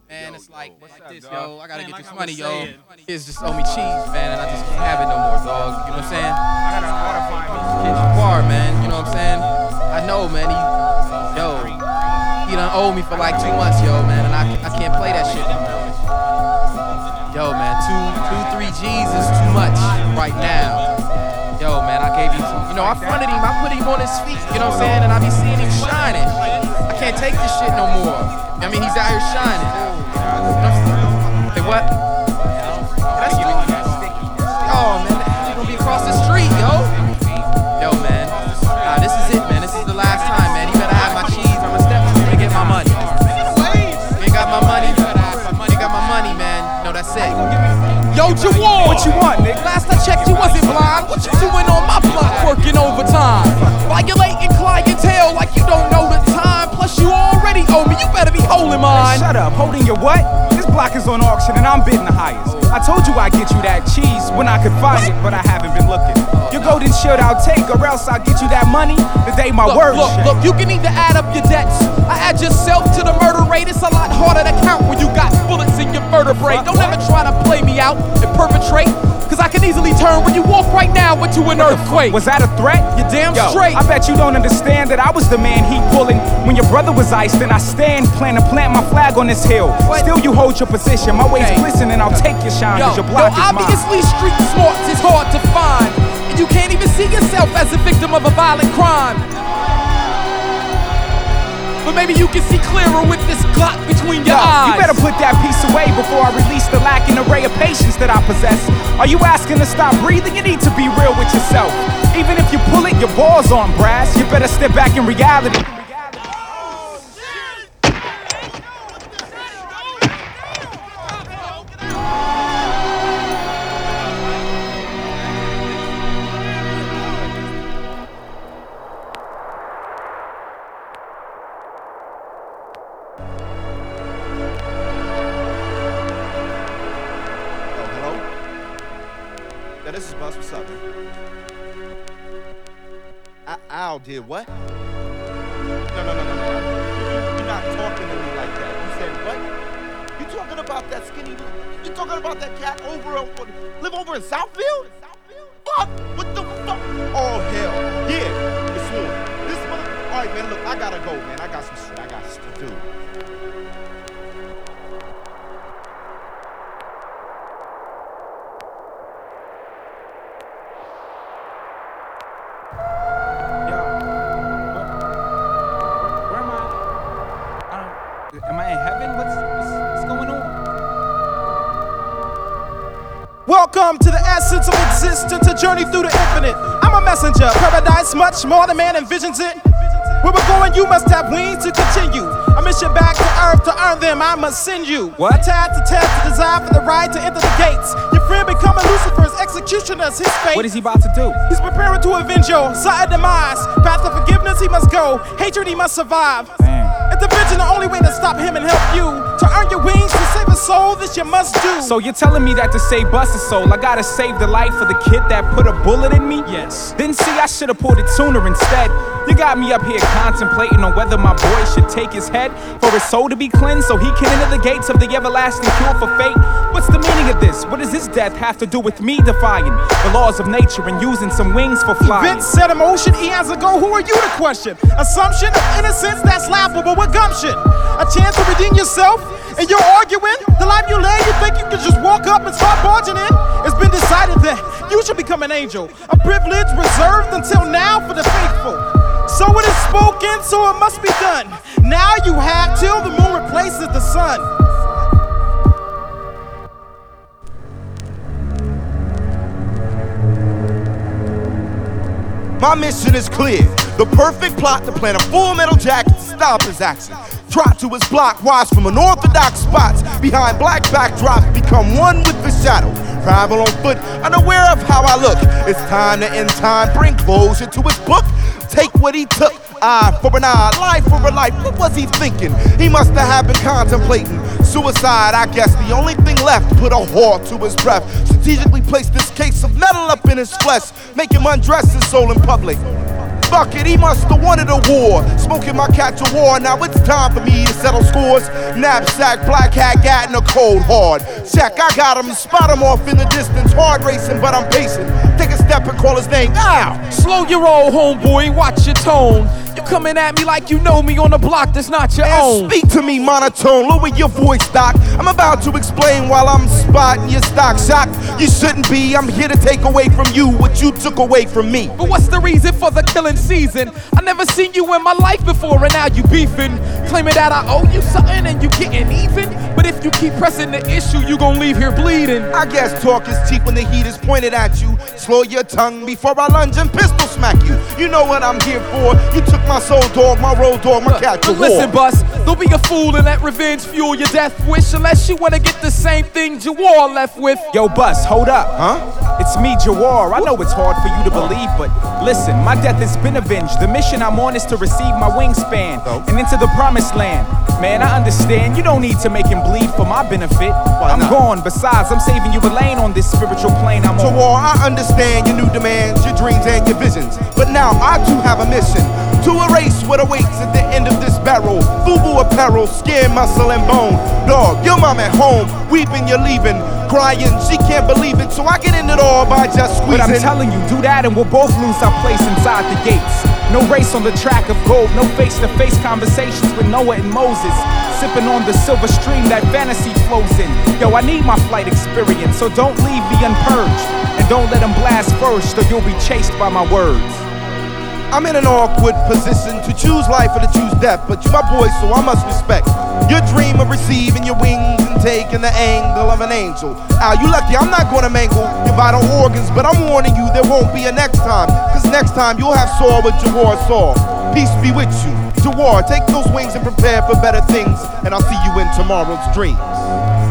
Man, it's like this, yo. I gotta get this money, yo. Kids just owe me cheese, man, and I just can't have it no more, dog. You know what I'm saying? I gotta modify this bar, man. You know what I'm saying? I know, man. He done owe me for like 2 months, yo, man, and I can't play that shit no more. Yo, man, 3 G's is too much right now. Yo, man, I gave you some. You know, I fronted him. I put him on his feet. You know what I'm saying? And I be seeing him shining. I can't take this shit no more. I mean, he's out here shining. Hey, what? That's oh, man, he's gonna be across the street, yo. Yo, man. Nah, this is it, man. This is the last time, man. You better have my cheese. I'm gonna step to you and get my money. You ain't got my money. You got my money, man. No, that's it. Yo, Jawar! What you want, nigga? Last I checked, you wasn't blind. What you doing on my block working overtime? Violating clientele like you don't know the time. Plus, you already owe me. You better be holding mine. Shut up. Holding your what? This block is on auction and I'm bidding the highest. I told you I'd get you that cheese when I could find it, but I haven't been looking. Your golden shield I'll take, or else I'll get you that money the day my word shake. Look, you can either add up your debts. I add yourself to the murder rate. It's a lot harder to count when you got bullets in your vertebrae. Don't ever try to play me out and perpetrate, cause I can easily turn when you walk right now into an earthquake. Was that a threat? You're damn straight. I bet you don't understand that I was the man he pulling when your brother was iced, and I stand plan to plant my flag on this hill. Still you hold your position, my ways glisten and I'll take your shine, cause your block is mine. Obviously street smarts is hard to find, and you can't even see yourself as a victim of a violent crime. But maybe you can see clearer with this Glock between your eyes. You better put that piece away before I release the lacking array of patience that I possess. Are you asking to stop breathing? You need to be real with yourself. Even if you pull it, your balls on brass. You better step back in reality. This is Buzz. What's up, man? Al did what? No. You're not talking to me like that. You said what? You talking about that skinny? You talking about that cat live over in Southfield? Fuck! What the fuck? Oh hell, yeah. It's on. This mother. All right, man. Look, I gotta go, man. I got some shit I got to do. Am I in heaven? What's going on? Welcome to the essence of existence, a journey through the infinite. I'm a messenger, paradise much more than man envisions it. Where we're going, you must have wings to continue. A mission back to earth, to earn them, I must send you. What? A tad to test, to desire for the right to enter the gates. Your friend becoming Lucifer's executioner's his fate. What is he about to do? He's preparing to avenge your sudden demise. Path of forgiveness he must go, hatred he must survive. Intervention the only way to stop him and help you. To earn your wings, to save a soul, this you must do. So you're telling me that to save Buster's soul, I gotta save the life of the kid that put a bullet in me? Yes. Then see, I should've pulled it sooner instead. You got me up here contemplating on whether my boy should take his head for his soul to be cleansed so he can enter the gates of the everlasting cure for fate. What's the meaning of this? What does his death have to do with me defying the laws of nature and using some wings for flying? Events set in motion eons ago, who are you to question? Assumption of innocence that's laughable with gumption. A chance to redeem yourself, and you're arguing. The life you led, you think you can just walk up and start barging in? It's been decided that you should become an angel, a privilege reserved until now for the faithful. So it is spoken, so it must be done. Now you have till the moon replaces the sun. My mission is clear. The perfect plot to plant a full metal jacket to stop his action. Trot to his block, watch from unorthodox spots. Behind black backdrops, become one with the shadow. Travel on foot, unaware of how I look. It's time to end time, bring closure to his book. Take what he took, eye for an eye, life for a life. What was he thinking? He must have been contemplating suicide. I guess the only thing left, put a whore to his breath. Strategically place this case of metal up in his flesh. Make him undress his soul in public. bucket, he must have wanted a war. Smoking my cat to war, now it's time for me to settle scores. Knapsack, black hat, gat in a cold hard. Check, I got him, spot him off in the distance. Hard racing, but I'm pacing. Take a step and call his name, ow! Slow your roll, homeboy, watch your tone. You coming at me like you know me on the block that's not your own. Speak to me monotone, lower your voice, doc. I'm about to explain while I'm spotting your stock shock. You shouldn't be, I'm here to take away from you what you took away from me. But what's the reason for the killing season? I never seen you in my life before and now you beefing. Claiming that I owe you something and you getting even. But if you keep pressing the issue, you gon' leave here bleeding. I guess talk is cheap when the heat is pointed at you. Slow your tongue before I lunge and pistol smack you. You know what I'm here for. You took my soul dog, my road dog, my cat to war. Listen, Bus, don't be a fool and let revenge fuel your death wish. Unless you wanna get the same thing Jawar left with. Yo, Bus, hold up. Huh? It's me, Jawar. I know it's hard for you to believe, but listen, my death has been avenged. The mission I'm on is to receive my wingspan and into the promised land. Man, I understand. You don't need to make him bleed for my benefit. I'm gone. Besides, I'm saving you a lane on this spiritual plane I'm on. Jawar, I understand your new demands, your dreams and your visions. But now I too have a mission to erase what awaits at the end of this barrel. FUBU apparel, skin, muscle, and bone. Dog, your mom at home, weeping, you're leaving. Crying, she can't believe it, so I get in it all by just squeezing. But I'm telling you, do that and we'll both lose our place inside the gates. No race on the track of gold, no face-to-face conversations with Noah and Moses. Sipping on the silver stream that fantasy flows in. Yo, I need my flight experience, so don't leave me unpurged. And don't let them blast first, or you'll be chased by my words. I'm in an awkward position to choose life or to choose death, but you my boy, so I must respect your dream of receiving your wings and taking the angle of an angel. Al, you lucky, I'm not gonna mangle your vital organs, but I'm warning you there won't be a next time, cause next time you'll have saw what Jawar saw. Peace be with you. Jawar, take those wings and prepare for better things, and I'll see you in tomorrow's dreams.